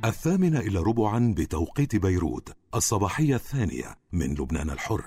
8:45 بتوقيت بيروت، الصباحية الثانية من لبنان الحر.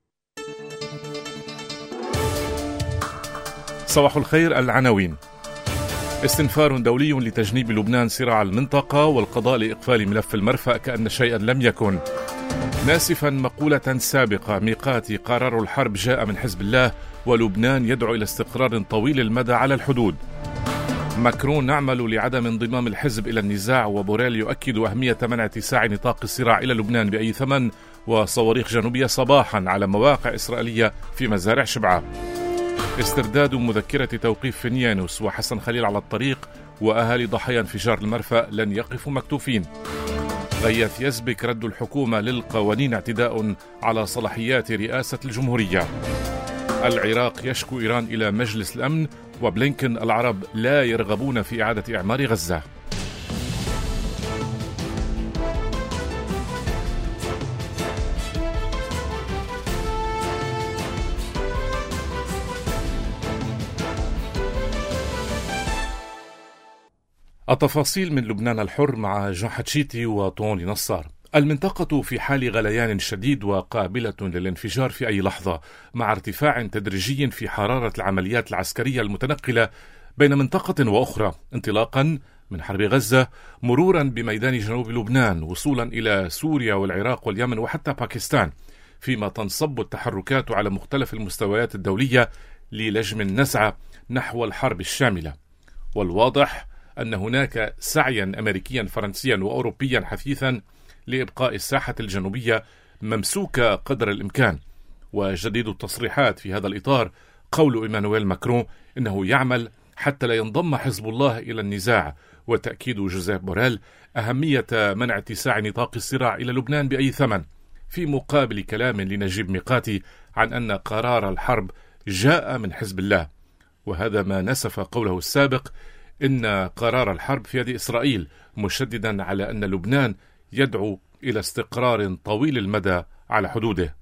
صباح الخير. العناوين: استنفار دولي لتجنيب لبنان صراع المنطقة والقضاء لإقفال ملف المرفأ كأن شيئا لم يكن. ناسفا مقولة سابقة: ميقاتي قرار الحرب جاء من حزب الله ولبنان يدعو إلى استقرار طويل المدى على الحدود. ماكرون: نعمل لعدم انضمام الحزب إلى النزاع. وبوريل يؤكد أهمية منع اتساع نطاق الصراع إلى لبنان بأي ثمن. وصواريخ جنوبية صباحا على مواقع إسرائيلية في مزارع شبعة. استرداد مذكرة توقيف فينيانوس وحسن خليل على الطريق، وأهالي ضحايا انفجار المرفأ لن يقفوا مكتوفين. غياث يزبك: رد الحكومة للقوانين اعتداء على صلاحيات رئاسة الجمهورية. العراق يشكو إيران إلى مجلس الأمن. وبلينكن: العرب لا يرغبون في إعادة إعمار غزة. التفاصيل من لبنان الحر مع جون حتشيتي وطوني نصار. المنطقة في حال غليان شديد وقابلة للانفجار في أي لحظة، مع ارتفاع تدريجي في حرارة العمليات العسكرية المتنقلة بين منطقة وأخرى، انطلاقا من حرب غزة، مرورا بميدان جنوب لبنان، وصولا إلى سوريا والعراق واليمن وحتى باكستان، فيما تنصب التحركات على مختلف المستويات الدولية للجم النزعة نحو الحرب الشاملة. والواضح أن هناك سعيا أمريكيا فرنسيا وأوروبيا حثيثا لإبقاء الساحة الجنوبية ممسوكة قدر الإمكان. وجديد التصريحات في هذا الإطار قول إيمانويل ماكرون إنه يعمل حتى لا ينضم حزب الله إلى النزاع، وتأكيد جوزيف بوريل أهمية منع اتساع نطاق الصراع إلى لبنان بأي ثمن، في مقابل كلام لنجيب ميقاتي عن أن قرار الحرب جاء من حزب الله. وهذا ما نسف قوله السابق إن قرار الحرب في يد إسرائيل، مشددا على أن لبنان يدعو إلى استقرار طويل المدى على حدوده.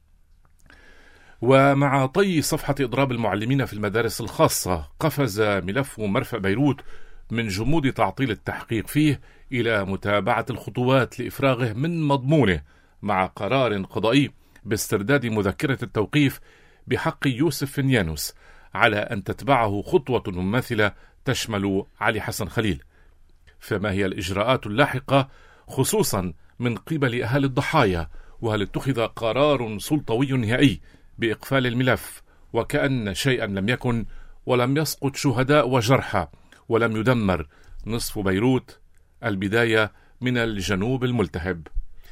ومع طي صفحة إضراب المعلمين في المدارس الخاصة، قفز ملف مرفأ بيروت من جمود تعطيل التحقيق فيه إلى متابعة الخطوات لإفراغه من مضمونه، مع قرار قضائي باسترداد مذكرة التوقيف بحق يوسف فينيانوس، على أن تتبعه خطوة مماثلة تشمل علي حسن خليل. فما هي الإجراءات اللاحقة خصوصا من قبل أهالي الضحايا؟ وهل اتخذ قرار سلطوي نهائي بإقفال الملف وكأن شيئا لم يكن، ولم يسقط شهداء وجرحى، ولم يدمر نصف بيروت، البداية من الجنوب الملتهب؟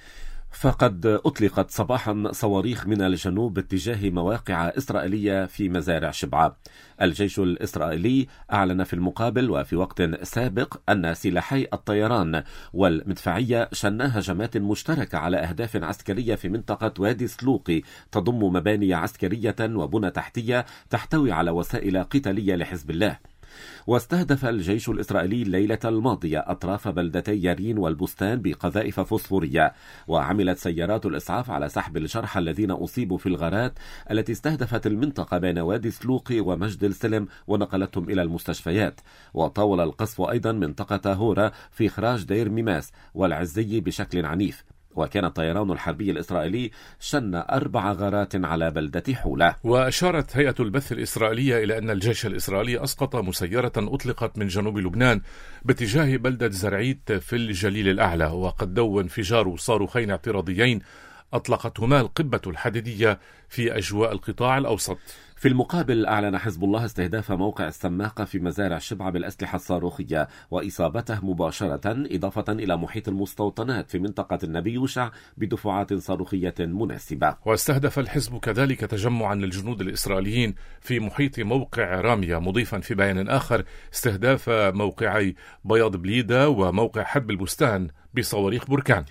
فقد أطلقت صباحا صواريخ من الجنوب باتجاه مواقع إسرائيلية في مزارع شبعة. الجيش الإسرائيلي أعلن في المقابل وفي وقت سابق أن سلاحي الطيران والمدفعية شنا هجمات مشتركة على أهداف عسكرية في منطقة وادي سلوقي، تضم مباني عسكرية وبنى تحتية تحتوي على وسائل قتالية لحزب الله. واستهدف الجيش الإسرائيلي الليلة الماضية أطراف بلدتي يارين والبستان بقذائف فوسفورية، وعملت سيارات الإسعاف على سحب الجرحى الذين أصيبوا في الغارات التي استهدفت المنطقة بين وادي سلوقي ومجد السلم ونقلتهم إلى المستشفيات. وطاول القصف أيضا منطقة هورا في إخراج دير ميماس والعزي بشكل عنيف. وكان الطيران الحربي الإسرائيلي شن 4 غارات على بلدة حولة. وأشارت هيئة البث الإسرائيلية إلى أن الجيش الإسرائيلي أسقط مسيرة أطلقت من جنوب لبنان باتجاه بلدة زرعيت في الجليل الأعلى، وقد دو انفجار صاروخين اعتراضيين أطلقتهما القبة الحديدية في أجواء القطاع الأوسط. في المقابل أعلن حزب الله استهداف موقع السماقة في مزارع شبعة بالأسلحة الصاروخية وإصابته مباشرة، إضافة إلى محيط المستوطنات في منطقة النبي يوشع بدفعات صاروخية مناسبة. واستهدف الحزب كذلك تجمعا للجنود الإسرائيليين في محيط موقع رامية، مضيفا في بيان آخر استهداف موقعي بياض بليدة وموقع حرب البستان بصواريخ بركان.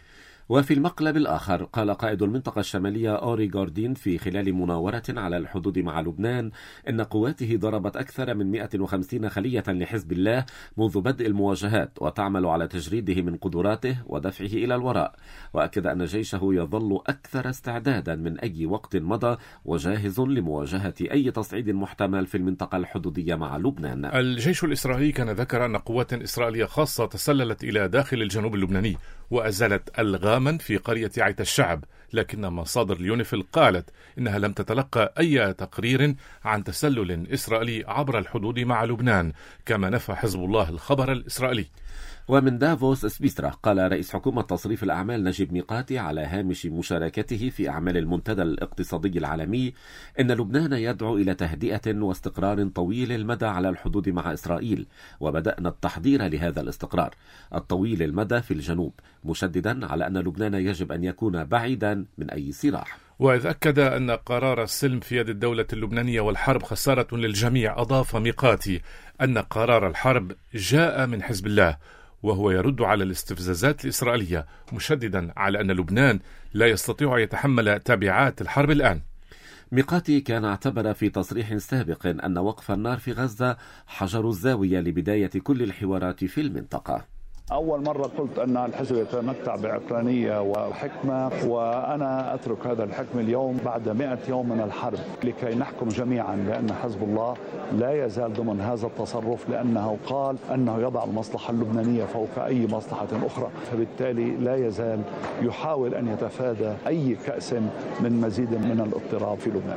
وفي المقلب الآخر قال قائد المنطقة الشمالية أوري غوردين في خلال مناورة على الحدود مع لبنان إن قواته ضربت أكثر من 150 خلية لحزب الله منذ بدء المواجهات وتعمل على تجريده من قدراته ودفعه إلى الوراء، وأكد أن جيشه يظل أكثر استعدادا من أي وقت مضى وجاهز لمواجهة أي تصعيد محتمل في المنطقة الحدودية مع لبنان. الجيش الإسرائيلي كان ذكر أن قوات إسرائيلية خاصة تسللت إلى داخل الجنوب اللبناني وأزالت ألغاما في قرية عيت الشعب، لكن مصادر اليونيفيل قالت إنها لم تتلقى أي تقرير عن تسلل إسرائيلي عبر الحدود مع لبنان، كما نفى حزب الله الخبر الإسرائيلي. ومن دافوس سويسرا قال رئيس حكومة تصريف الأعمال نجيب ميقاتي على هامش مشاركته في أعمال المنتدى الاقتصادي العالمي إن لبنان يدعو إلى تهدئة واستقرار طويل المدى على الحدود مع إسرائيل، وبدأنا التحضير لهذا الاستقرار الطويل المدى في الجنوب، مشددا على أن لبنان يجب أن يكون بعيدا من أي صراع. وإذ أكد أن قرار السلم في يد الدولة اللبنانية والحرب خسارة للجميع، أضاف ميقاتي أن قرار الحرب جاء من حزب الله وهو يرد على الاستفزازات الإسرائيلية، مشددا على أن لبنان لا يستطيع أن يتحمل تبعات الحرب الآن. ميقاتي كان اعتبر في تصريح سابق أن وقف النار في غزة حجر الزاوية لبداية كل الحوارات في المنطقة. أول مرة قلت أن الحزب يتمتع بعقلانية وحكمة، وأنا أترك هذا الحكم اليوم بعد 100 يوم من الحرب لكي نحكم جميعا بأن حزب الله لا يزال ضمن هذا التصرف، لأنه قال أنه يضع المصلحة اللبنانية فوق أي مصلحة أخرى، فبالتالي لا يزال يحاول أن يتفادى أي كأس من مزيد من الاضطراب في لبنان.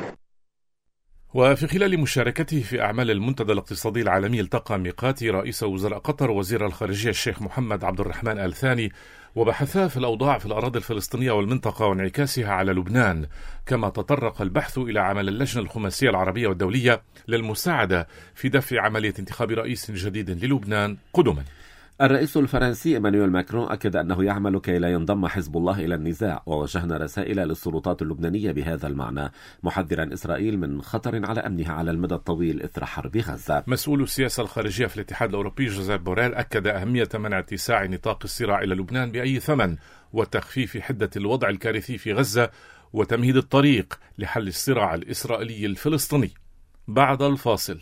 وفي خلال مشاركته في أعمال المنتدى الاقتصادي العالمي التقى ميقاتي رئيس وزراء قطر وزير الخارجية الشيخ محمد عبد الرحمن آل ثاني، وبحثا في الأوضاع في الأراضي الفلسطينية والمنطقة وانعكاسها على لبنان، كما تطرق البحث إلى عمل اللجنة الخماسية العربية والدولية للمساعدة في دفع عملية انتخاب رئيس جديد للبنان قدما. الرئيس الفرنسي إيمانويل ماكرون أكد أنه يعمل كي لا ينضم حزب الله إلى النزاع، ووجهنا رسائل للسلطات اللبنانية بهذا المعنى، محذرا إسرائيل من خطر على أمنها على المدى الطويل إثر حرب غزة. مسؤول السياسة الخارجية في الاتحاد الأوروبي جوزيف بوريل أكد أهمية منع اتساع نطاق الصراع إلى لبنان بأي ثمن، وتخفيف حدة الوضع الكارثي في غزة، وتمهيد الطريق لحل الصراع الإسرائيلي الفلسطيني. بعد الفاصل.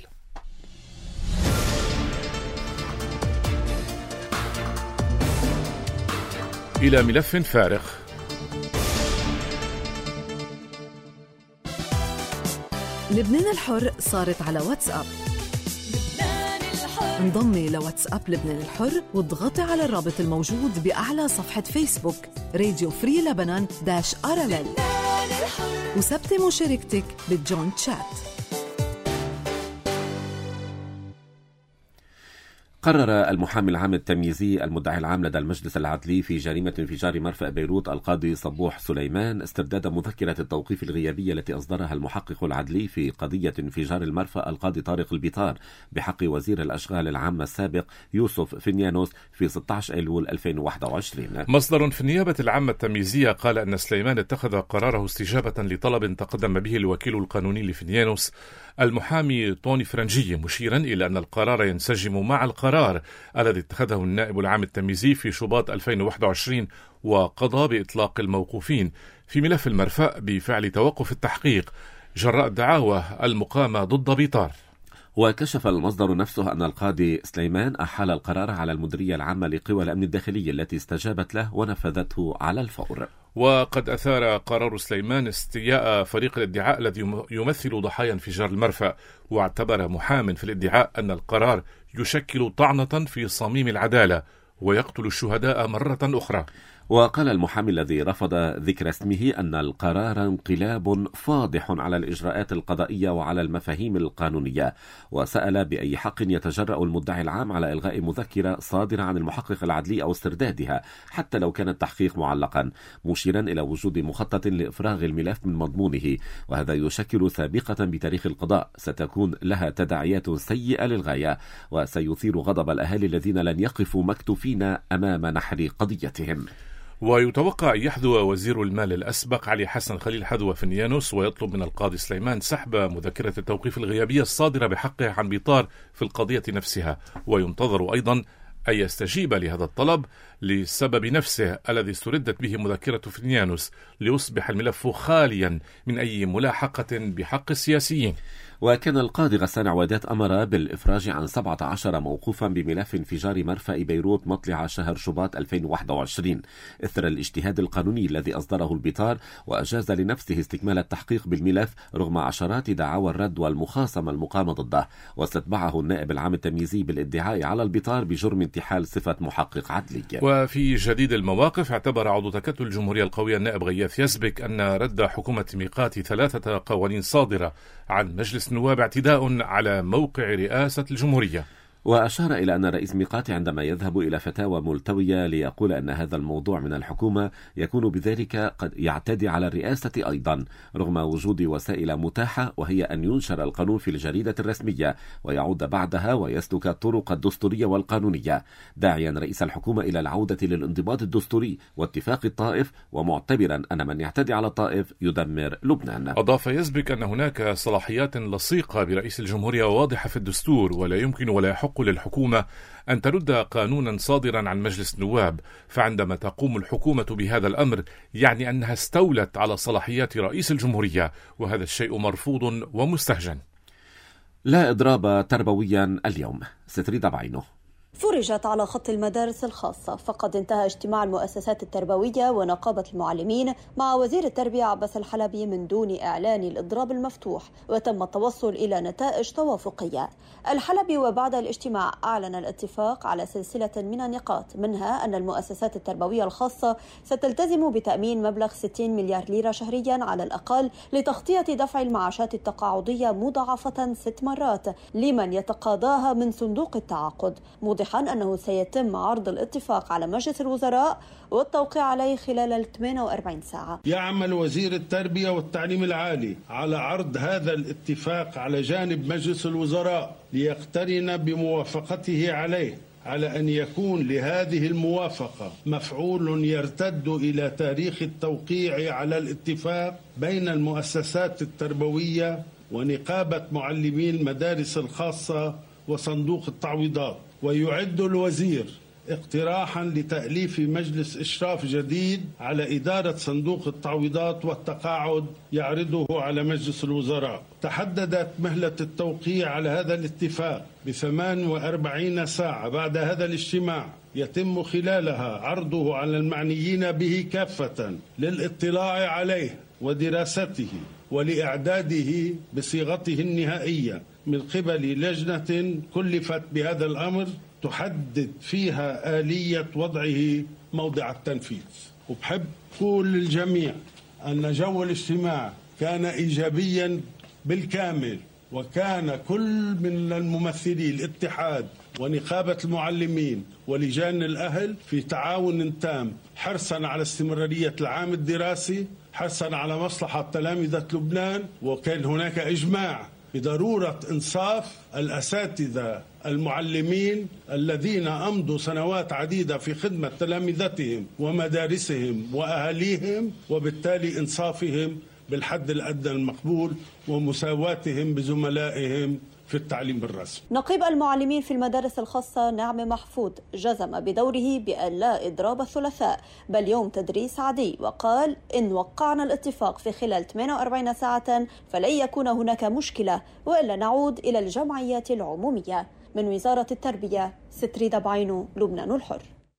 إلى ملف فارغ. لبنان الحر صارت على واتساب. انضمي لواتساب لبنان الحر واضغطي على الرابط الموجود بأعلى صفحة فيسبوك راديو فري لبنان -RLL وثبتي مشاركتك بالجوينت شات. قرر المحامي العام التمييزي المدعي العام لدى المجلس العدلي في جريمة انفجار مرفأ بيروت القاضي صبوح سليمان استرداد مذكرة التوقيف الغيابية التي أصدرها المحقق العدلي في قضية انفجار المرفأ القاضي طارق البيطار بحق وزير الأشغال العامة السابق يوسف فينيانوس في 16 أيلول 2021. مصدر في النيابة العامة التمييزية قال أن سليمان اتخذ قراره استجابة لطلب تقدم به الوكيل القانوني لفينيانوس المحامي طوني فرنجي، مشيرا إلى أن القرار ينسجم مع القرار الذي اتخذه النائب العام التمييزي في شباط 2021 وقضى بإطلاق الموقوفين في ملف المرفأ بفعل توقف التحقيق جراء الدعاوى المقامة ضد بيطار. وكشف المصدر نفسه أن القاضي سليمان أحال القرار على المديرية العامة لقوى الأمن الداخلي التي استجابت له ونفذته على الفور. وقد أثار قرار سليمان استياء فريق الادعاء الذي يمثل ضحايا انفجار المرفأ، واعتبر محام في الادعاء أن القرار يشكل طعنة في صميم العدالة ويقتل الشهداء مرة أخرى. وقال المحامي الذي رفض ذكر اسمه أن القرار انقلاب فاضح على الإجراءات القضائية وعلى المفاهيم القانونية، وسأل بأي حق يتجرأ المدعي العام على إلغاء مذكرة صادرة عن المحقق العدلي أو استردادها حتى لو كان التحقيق معلقا، مشيرا إلى وجود مخطط لإفراغ الملف من مضمونه، وهذا يشكل سابقة بتاريخ القضاء ستكون لها تداعيات سيئة للغاية وسيثير غضب الأهالي الذين لن يقفوا مكتوفين أمام نحر قضيتهم. ويتوقع أن يحذو وزير المال الأسبق علي حسن خليل حذو فينيانوس ويطلب من القاضي سليمان سحب مذكرة التوقيف الغيابية الصادرة بحقه عن بيطار في القضية نفسها، وينتظر أيضا أن يستجيب لهذا الطلب للسبب نفسه الذي استردت به مذكرة فرنيانوس ليصبح الملف خاليا من أي ملاحقة بحق السياسيين. وكان القاضي غسان عوادات أمر بالإفراج عن 17 موقوفا بملف انفجار مرفأ بيروت مطلع شهر شباط 2021 إثر الاجتهاد القانوني الذي أصدره البطار، وأجاز لنفسه استكمال التحقيق بالملف رغم عشرات دعاوى الرد والمخاصمة المقامة ضده. واستتبعه النائب العام التمييزي بالادعاء على البطار بجرم انتحال صفة محقق عدلي. وفي جديد المواقف، اعتبر عضو تكتل الجمهورية القوية النائب غياث يزبك أن رد حكومة ميقات 3 قوانين صادرة عن مجلس النواب اعتداء على موقع رئاسة الجمهورية. وأشار إلى أن رئيس ميقاتي عندما يذهب إلى فتاوى ملتوية ليقول أن هذا الموضوع من الحكومة يكون بذلك قد يعتدي على الرئاسة أيضا، رغم وجود وسائل متاحة وهي أن ينشر القانون في الجريدة الرسمية ويعود بعدها ويسلك الطرق الدستورية والقانونية، داعيا رئيس الحكومة إلى العودة للانضباط الدستوري واتفاق الطائف، ومعتبرا أن من يعتدي على الطائف يدمر لبنان. أضاف يزبك أن هناك صلاحيات لصيقة برئيس الجمهورية واضحة في الدستور، ولا يمكن ولا يحق للحكومة أن ترد قانونا صادرا عن مجلس النواب، فعندما تقوم الحكومة بهذا الأمر يعني أنها استولت على صلاحيات رئيس الجمهورية، وهذا الشيء مرفوض ومستهجن. لا إضراب تربويا اليوم. ستريد بعينه. فرجت على خط المدارس الخاصة، فقد انتهى اجتماع المؤسسات التربوية ونقابة المعلمين مع وزير التربية عباس الحلبي من دون إعلان الإضراب المفتوح، وتم التوصل إلى نتائج توافقية. الحلبي وبعد الاجتماع أعلن الاتفاق على سلسلة من النقاط، منها أن المؤسسات التربوية الخاصة ستلتزم بتأمين مبلغ 60 مليار ليرة شهريا على الأقل لتغطية دفع المعاشات التقاعدية مضاعفة 6 مرات لمن يتقاضاها من صندوق التعاقد، موضحا أنه سيتم عرض الاتفاق على مجلس الوزراء والتوقيع عليه خلال 48 ساعة. يعمل وزير التربية والتعليم العالي على عرض هذا الاتفاق على جانب مجلس الوزراء ليقترن بموافقته عليه، على أن يكون لهذه الموافقة مفعول يرتد إلى تاريخ التوقيع على الاتفاق بين المؤسسات التربوية ونقابة معلمي المدارس الخاصة وصندوق التعويضات. ويعد الوزير اقتراحا لتأليف مجلس إشراف جديد على إدارة صندوق التعويضات والتقاعد يعرضه على مجلس الوزراء. تحددت مهلة التوقيع على هذا الاتفاق ب48 ساعة بعد هذا الاجتماع، يتم خلالها عرضه على المعنيين به كافة للاطلاع عليه ودراسته ولإعداده بصيغته النهائية من قبل لجنة كلفت بهذا الأمر تحدد فيها آلية وضعه موضع التنفيذ. وبحب أقول للجميع أن جو الاجتماع كان إيجابيا بالكامل، وكان كل من الممثلي الاتحاد ونقابة المعلمين ولجان الأهل في تعاون تام، حرصا على استمرارية العام الدراسي، حرصا على مصلحة تلامذة لبنان. وكان هناك إجماع بضرورة إنصاف الأساتذة المعلمين الذين أمضوا سنوات عديدة في خدمة تلامذتهم ومدارسهم وأهاليهم، وبالتالي إنصافهم بالحد الأدنى المقبول ومساواتهم بزملائهم في التعليم الرسمي. نقيب المعلمين في المدارس الخاصة نعم محفوظ جزم بدوره بأن لا إضراب الثلاثاء بل يوم تدريس عادي، وقال إن وقعنا الاتفاق في خلال 48 ساعة فلن يكون هناك مشكلة، وإلا نعود إلى الجمعيات العمومية. من وزارة التربية، ستريد بعينه، لبنان الحر.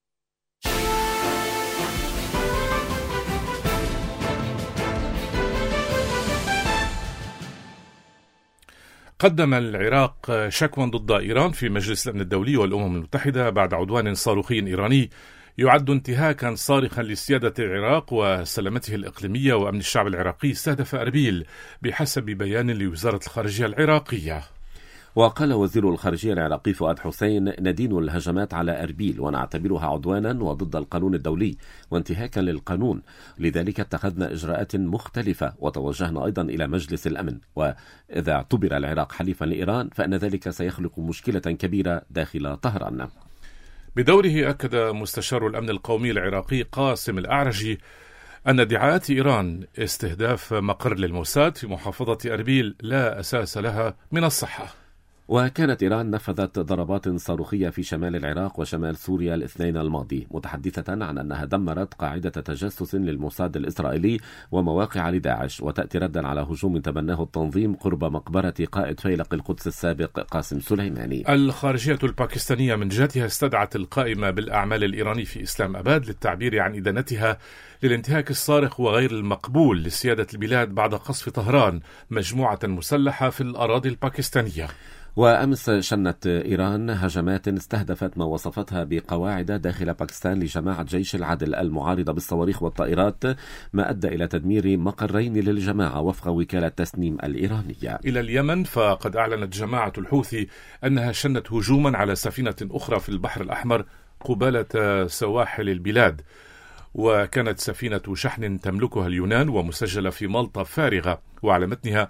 قدم العراق شكوى ضد إيران في مجلس الأمن الدولي والأمم المتحدة بعد عدوان صاروخي إيراني يعد انتهاكا صارخا لسيادة العراق وسلامته الإقليمية وأمن الشعب العراقي استهدف أربيل بحسب بيان لوزارة الخارجية العراقية. وقال وزير الخارجية العراقي فؤاد حسين: ندين الهجمات على أربيل ونعتبرها عدوانا وضد القانون الدولي وانتهاكا للقانون، لذلك اتخذنا إجراءات مختلفة وتوجهنا أيضا إلى مجلس الأمن، وإذا اعتبر العراق حليفا لإيران فإن ذلك سيخلق مشكلة كبيرة داخل طهران. بدوره أكد مستشار الأمن القومي العراقي قاسم الأعرجي أن ادعاءات إيران استهداف مقر للموساد في محافظة أربيل لا أساس لها من الصحة. وكانت إيران نفذت ضربات صاروخية في شمال العراق وشمال سوريا الاثنين الماضي، متحدثة عن أنها دمرت قاعدة تجسس للموساد الإسرائيلي ومواقع لداعش، وتأتي ردا على هجوم تبناه التنظيم قرب مقبرة قائد فيلق القدس السابق قاسم سليماني. الخارجية الباكستانية من جهتها استدعت القائمة بالأعمال الإيراني في إسلام أباد للتعبير عن إدانتها للانتهاك الصارخ وغير المقبول لسيادة البلاد بعد قصف طهران مجموعة مسلحة في الأراضي الباكستانية. وأمس شنت إيران هجمات استهدفت ما وصفتها بقواعد داخل باكستان لجماعة جيش العدل المعارضة بالصواريخ والطائرات، ما أدى إلى تدمير مقرين للجماعة وفق وكالة تسنيم الإيرانية. إلى اليمن، فقد أعلنت جماعة الحوثي أنها شنت هجوما على سفينة أخرى في البحر الأحمر قبالة سواحل البلاد، وكانت سفينة شحن تملكها اليونان ومسجلة في مالطا فارغة، وعلى متنها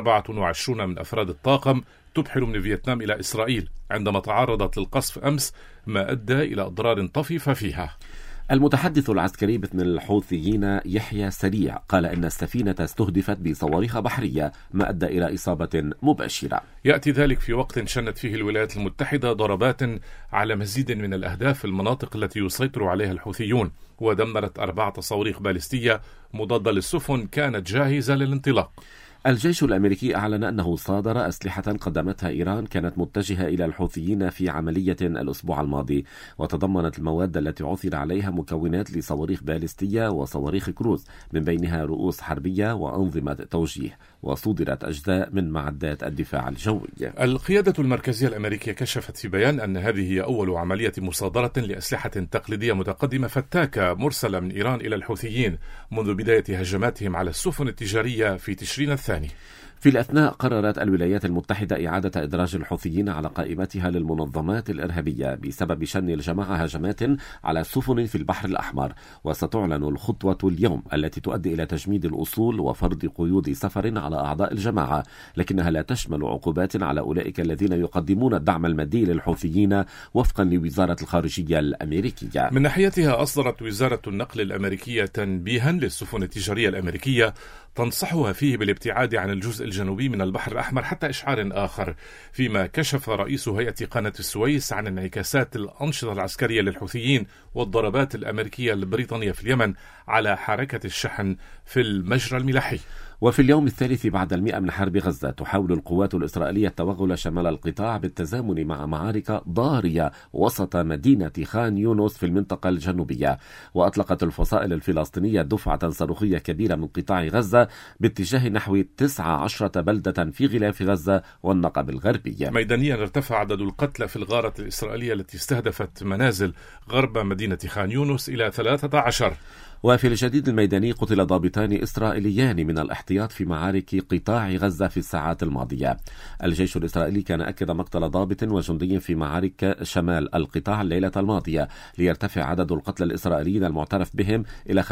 24 من أفراد الطاقم تبحر من فيتنام إلى إسرائيل عندما تعرضت للقصف أمس، ما أدى إلى أضرار طفيفة فيها. المتحدث العسكري باسم الحوثيين يحيى سريع قال إن السفينة استهدفت بصواريخ بحرية، ما أدى إلى إصابة مباشرة. يأتي ذلك في وقت شنت فيه الولايات المتحدة ضربات على مزيد من الأهداف في المناطق التي يسيطر عليها الحوثيون، ودمرت 4 صواريخ باليستية مضادة للسفن كانت جاهزة للانطلاق. الجيش الأمريكي أعلن أنه صادر أسلحة قدمتها إيران كانت متجهة إلى الحوثيين في عملية الأسبوع الماضي، وتضمنت المواد التي عثر عليها مكونات لصواريخ باليستية وصواريخ كروز، من بينها رؤوس حربية وأنظمة توجيه، وصدرت أجزاء من معدات الدفاع الجوي. القيادة المركزية الأمريكية كشفت في بيان أن هذه هي أول عملية مصادرة لأسلحة تقليدية متقدمة فتاكة مرسلة من إيران إلى الحوثيين منذ بداية هجماتهم على السفن التجارية في تشرين الثاني. في الأثناء قررت الولايات المتحدة إعادة إدراج الحوثيين على قائمتها للمنظمات الإرهابية بسبب شن الجماعة هجمات على سفن في البحر الأحمر، وستعلن الخطوة اليوم التي تؤدي إلى تجميد الأصول وفرض قيود سفر على أعضاء الجماعة، لكنها لا تشمل عقوبات على أولئك الذين يقدمون الدعم المادي للحوثيين وفقا لوزارة الخارجية الأمريكية. من ناحيتها أصدرت وزارة النقل الأمريكية تنبيها للسفن التجارية الأمريكية تنصحها فيه بالابتعاد عن الجزء الجنوبي من البحر الأحمر حتى إشعار آخر، فيما كشف رئيس هيئة قناة السويس عن انعكاسات الأنشطة العسكرية للحوثيين والضربات الأمريكية البريطانية في اليمن على حركة الشحن في المجرى الملاحي. وفي اليوم الثالث بعد 100 من حرب غزة، تحاول القوات الإسرائيلية التوغل شمال القطاع بالتزامن مع معارك ضارية وسط مدينة خان يونس في المنطقة الجنوبية، وأطلقت الفصائل الفلسطينية دفعة صاروخية كبيرة من قطاع غزة باتجاه نحو 19 بلدة في غلاف غزة والنقب الغربية. ميدانيا ارتفع عدد القتلى في الغارة الإسرائيلية التي استهدفت منازل غرب مدينة خان يونس إلى 13. وفي الجديد الميداني قتل ضابطان إسرائيليان من الاحتياط في معارك قطاع غزة في الساعات الماضية. الجيش الإسرائيلي كان أكد مقتل ضابط وجندي في معارك شمال القطاع الليلة الماضية، ليرتفع عدد القتلى الإسرائيليين المعترف بهم إلى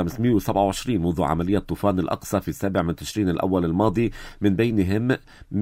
527 منذ عملية طوفان الأقصى في 7 من تشرين الأول الماضي، من بينهم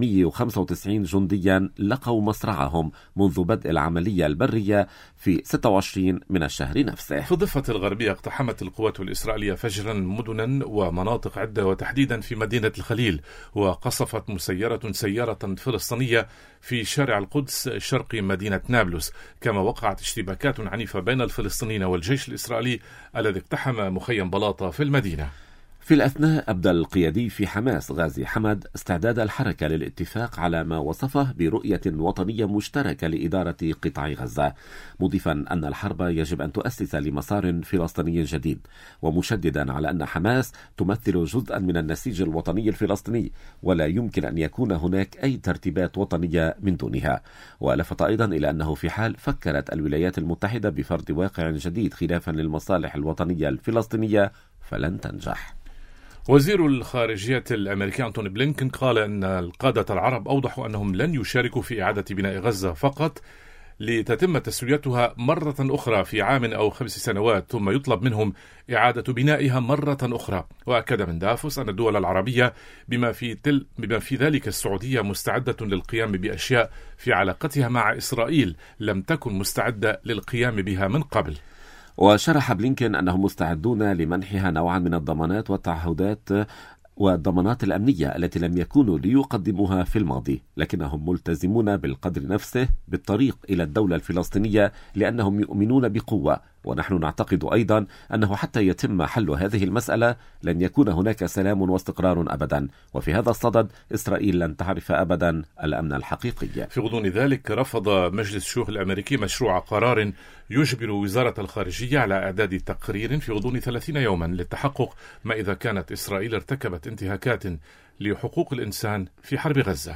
195 جنديا لقوا مصرعهم منذ بدء العملية البرية في 26 من الشهر نفسه. في الضفة الغربية اقتحمت القوات الإسرائيلية فجرا مدنا ومناطق عدة وتحديدا في مدينة الخليل، وقصفت سيارة فلسطينية في شارع القدس الشرقي مدينة نابلس، كما وقعت اشتباكات عنيفة بين الفلسطينيين والجيش الإسرائيلي الذي اقتحم مخيم بلاطة في المدينة. في الأثناء أبدى القيادي في حماس غازي حمد استعداد الحركة للاتفاق على ما وصفه برؤية وطنية مشتركة لإدارة قطاع غزة، مضيفا أن الحرب يجب أن تؤسس لمسار فلسطيني جديد، ومشددا على أن حماس تمثل جزءا من النسيج الوطني الفلسطيني ولا يمكن أن يكون هناك أي ترتيبات وطنية من دونها. ولفت أيضا إلى أنه في حال فكرت الولايات المتحدة بفرض واقع جديد خلافا للمصالح الوطنية الفلسطينية فلن تنجح. وزير الخارجية الأمريكي أنتوني بلينكن قال أن القادة العرب أوضحوا أنهم لن يشاركوا في إعادة بناء غزة فقط لتتم تسويتها مرة أخرى في عام أو 5 سنوات، ثم يطلب منهم إعادة بنائها مرة أخرى. وأكد من دافوس أن الدول العربية بما في ذلك السعودية مستعدة للقيام بأشياء في علاقتها مع إسرائيل لم تكن مستعدة للقيام بها من قبل. وشرح بلينكن أنهم مستعدون لمنحها نوعا من الضمانات والتعهدات والضمانات الأمنية التي لم يكونوا ليقدموها في الماضي، لكنهم ملتزمون بالقدر نفسه بالطريق إلى الدولة الفلسطينية لأنهم يؤمنون بقوة. ونحن نعتقد أيضا أنه حتى يتم حل هذه المسألة لن يكون هناك سلام واستقرار أبدا، وفي هذا الصدد إسرائيل لن تعرف أبدا الأمن الحقيقي. في غضون ذلك رفض مجلس الشيوخ الأمريكي مشروع قرار يجبر وزارة الخارجية على إعداد تقرير في غضون 30 يوما للتحقق ما إذا كانت إسرائيل ارتكبت انتهاكات لحقوق الإنسان في حرب غزة.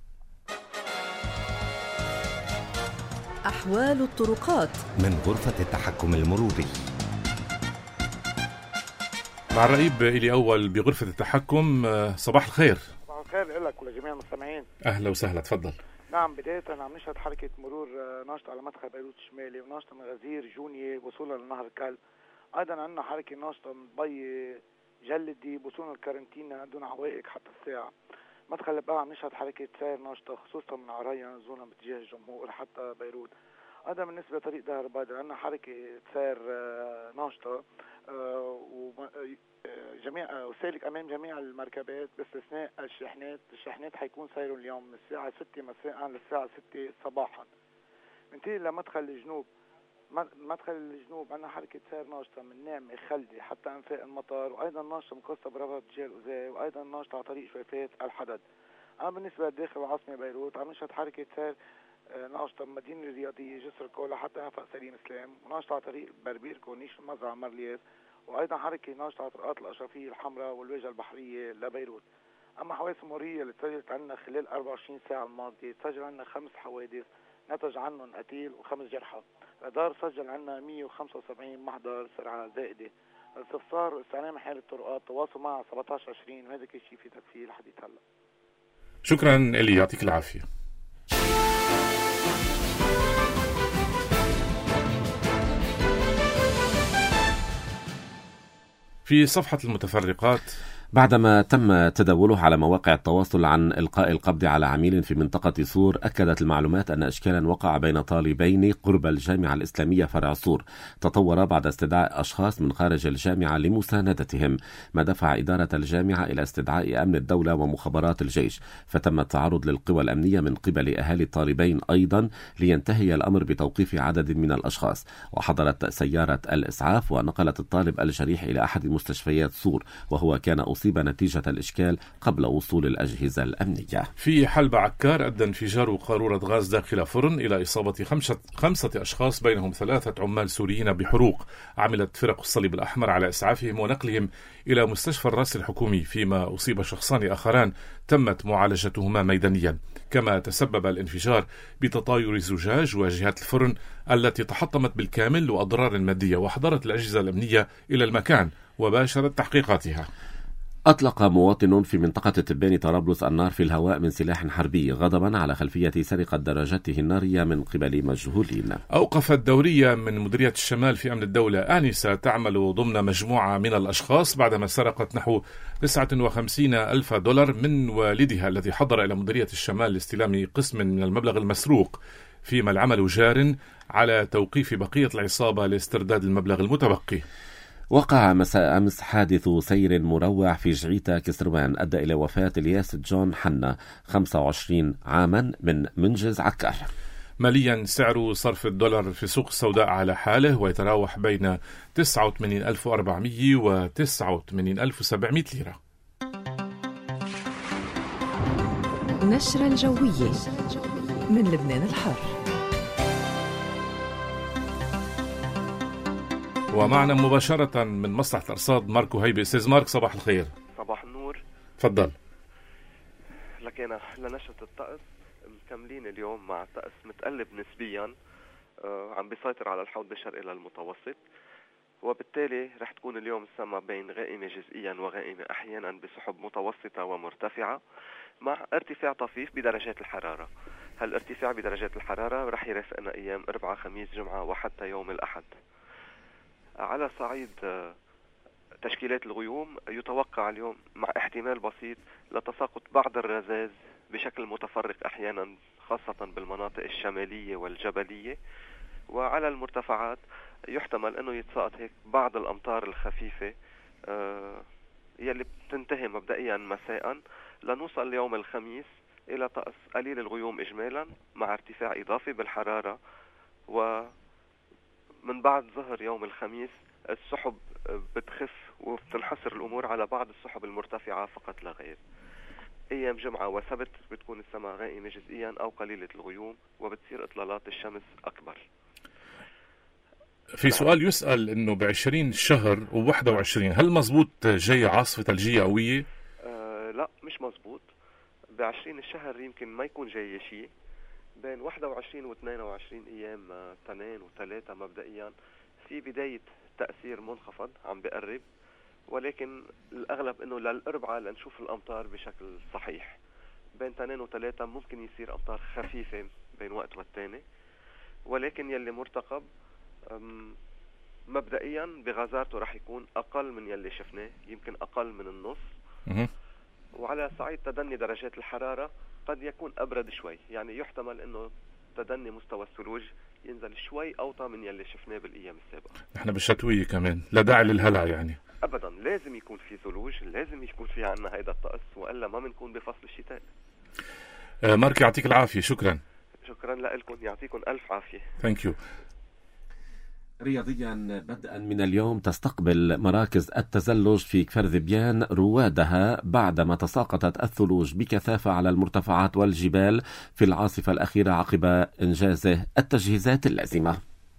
أحوال الطرقات من غرفة التحكم المروري. مع الرئيب إلي أول بغرفة التحكم. صباح الخير. صباح الخير لك ولجميع المستمعين. أهلا وسهلا، تفضل. نعم، بداية عم نشهد حركة مرور ناشطة على مدخل بيروت الشمالي، وناشطة من غزير جونية وصولا لنهر الكل. أيضا عندنا حركة ناشطة من بي جلدي وصولا للكارنتينا دون عوائق حتى الساعة. مدخل البقاع عم نشهد حركة سير ناشطة خصوصا من عريا نزولا باتجاه الجمهور حتى بيروت. أيضا بالنسبة لطريق دهر بيضاء عندنا حركة سير ناشطة جميع وسالك أمام جميع المركبات باستثناء الشاحنات حيكون سيرهم اليوم من الساعة 6 مساء للساعة 6 صباحا. ننتقل لمدخل الجنوب. مدخل الجنوب عندنا حركة سير ناشطة من نعمة خلدي حتى أنفاق المطار، وأيضا ناشطة من قصة برافا باتجاه الأوزاي، وأيضا ناشطة على طريق شويفات الحدد. أما بالنسبة لداخل العاصمة بيروت عم نشهد حركة سير ناشطة من المدينة الرياضية جسر الكولا حتى نفق سليم سلام، وناشطة على طريق بربير كورنيش المزرعة مرلياس، وأيضا حركة ناشطة على طرقات الأشرفية الحمراء والواجهة البحرية لبيروت. أما حوادث المرورية اللي تسجلت عندنا خلال 24 ساعة الماضية، تسجل عندنا 5 حوادث نتج عنهم قتيل و5 جرحى. الرادار سجل عندنا 175 محضر سرعة زائدة. الاستفسار واستعلام حالة الطرقات تواصل مع 1720، وهذا كل شيء في تكفيه لحديث هلا. شكرا إلي، يعطيك العافية. في صفحة المتفرقات، بعدما تم تداوله على مواقع التواصل عن إلقاء القبض على عميل في منطقة صور، أكدت المعلومات أن إشكالا وقع بين طالبين قرب الجامعة الإسلامية فرع صور تطور بعد استدعاء أشخاص من خارج الجامعة لمساندتهم، ما دفع إدارة الجامعة إلى استدعاء أمن الدولة ومخابرات الجيش. فتم التعرض للقوى الأمنية من قبل أهالي الطالبين أيضا لينتهي الأمر بتوقيف عدد من الأشخاص. وحضرت سيارة الإسعاف ونقلت الطالب الجريح إلى أحد مستشفيات صور، وهو كان أصيب نتيجة الإشكال قبل وصول الأجهزة الأمنية. في حلب عكار أدى انفجار قارورة غاز داخل فرن إلى إصابة 5 أشخاص بينهم 3 عمال سوريين بحروق. عملت فرق الصليب الأحمر على إسعافهم ونقلهم إلى مستشفى الراس الحكومي، فيما أصيب شخصان آخران تمت معالجتهما ميدانيا. كما تسبب الانفجار بتطاير زجاج واجهات الفرن التي تحطمت بالكامل وأضرار مادية، وحضرت الأجهزة الأمنية إلى المكان وباشرت تحقيقاتها. أطلق مواطن في منطقة تباني طرابلس النار في الهواء من سلاح حربي غضبا على خلفية سرقة دراجته النارية من قبل مجهولين. أوقفت دورية من مديرية الشمال في أمن الدولة آنسة تعمل ضمن مجموعة من الأشخاص بعدما سرقت نحو 59,000 دولار من والدها الذي حضر إلى مديرية الشمال لاستلام قسم من المبلغ المسروق، فيما العمل جار على توقيف بقية العصابة لاسترداد المبلغ المتبقي. وقع مساء أمس حادث سير مروع في جعيتا كسروان أدى إلى وفاة الياس جون حنا 25 عاما من منجز عكار. ماليا سعر صرف الدولار في السوق السوداء على حاله، ويتراوح بين 89,400 و 89,700 ليرة. نشرة الجوية من لبنان الحر. ومعنا مباشرة من مصلحة الأرصاد ماركو هيبي. أستاذ مارك، صباح الخير. صباح النور. تفضل. لكن لنشرة الطقس مكملين اليوم مع طقس متقلب نسبيا، عم بيسيطر على الحوض بشرق إلى المتوسط، وبالتالي رح تكون اليوم السماء بين غائمة جزئيا وغائمة أحيانا بسحب متوسطة ومرتفعة، مع ارتفاع طفيف بدرجات الحرارة. هالارتفاع بدرجات الحرارة رح يرافقنا أيام 4 خميس جمعة وحتى يوم الأحد. على صعيد تشكيلات الغيوم، يتوقع اليوم مع احتمال بسيط لتساقط بعض الرذاذ بشكل متفرق أحيانا، خاصة بالمناطق الشمالية والجبلية، وعلى المرتفعات يحتمل أنه يتساقط هيك بعض الأمطار الخفيفة يلي بتنتهي مبدئيا مساء، لنوصل ليوم الخميس إلى طقس قليل الغيوم إجمالا مع ارتفاع إضافي بالحرارة. ومن بعد ظهر يوم الخميس السحب بتخف وبتنحصر الأمور على بعض السحب المرتفعة فقط لا غير. أيام جمعة وسبت بتكون السماء غائمة جزئيا أو قليلة الغيوم، وبتصير إطلالات الشمس أكبر. في سؤال يسأل إنه ب20 شهر و21 هل مزبوط جاي عاصفة ثلجية قوية؟ لا مش مزبوط. ب20 الشهر يمكن ما يكون جاي شيء. بين 21 و22 أيام 2 و3 مبدئيا في بداية تأثير منخفض عم بقرب، ولكن الأغلب إنه للأربعة لنشوف الأمطار بشكل صحيح. بين 2 و3 ممكن يصير أمطار خفيفة بين وقت والتاني، ولكن يلي مرتقب مبدئيا بغزارته رح يكون أقل من يلي شفناه، يمكن أقل من النص. وعلى صعيد تدني درجات الحرارة قد يكون أبرد شوي، يعني يحتمل إنه تدني مستوى الثلوج ينزل شوي أوطى من يلي شفناه بالأيام السابقة. احنا بالشتوية كمان، لا داعي للهلع يعني. أبدا، لازم يكون في ثلوج، لازم يكون في عنا هيدا الطقس، وإلا ما بنكون بفصل الشتاء. مارك يعطيك العافية. شكرا لكم، يعطيكم ألف عافية. Thank you. رياضيا، بدءا من اليوم تستقبل مراكز التزلج في كفر ذبيان روادها بعدما تساقطت الثلوج بكثافة على المرتفعات والجبال في العاصفة الأخيرة عقب إنجاز التجهيزات اللازمة.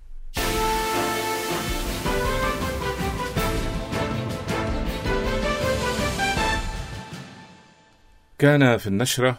كان في النشرة: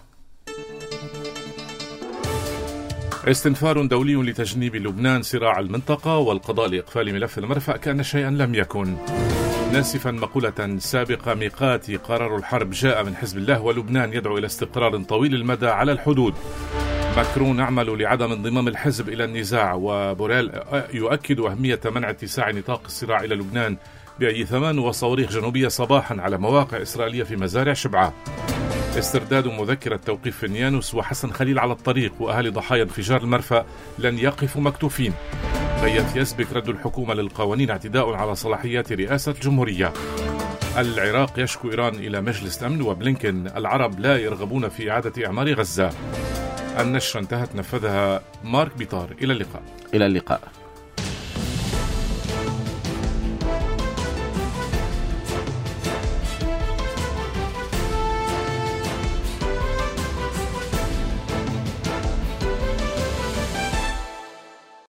استنفار دولي لتجنيب لبنان صراع المنطقة والقضاء لإقفال ملف المرفأ كأن شيئا لم يكن، ناسفا مقولة سابقة: ميقاتي قرار الحرب جاء من حزب الله ولبنان يدعو إلى استقرار طويل المدى على الحدود. ماكرون يعمل لعدم انضمام الحزب إلى النزاع، وبوريل يؤكد أهمية منع اتساع نطاق الصراع إلى لبنان بأي ثمن، وصواريخ جنوبية صباحا على مواقع إسرائيلية في مزارع شبعة. استرداد مذكرة توقيف في نيانوس وحسن خليل على الطريق، وأهالي ضحايا انفجار المرفأ لن يقفوا مكتوفين. غيث يسبك رد الحكومة للقوانين اعتداء على صلاحيات رئاسة الجمهورية. العراق يشكو إيران إلى مجلس الأمن، وبلينكن: العرب لا يرغبون في إعادة إعمار غزة. النشرة انتهت، نفذها مارك بيطار. إلى اللقاء.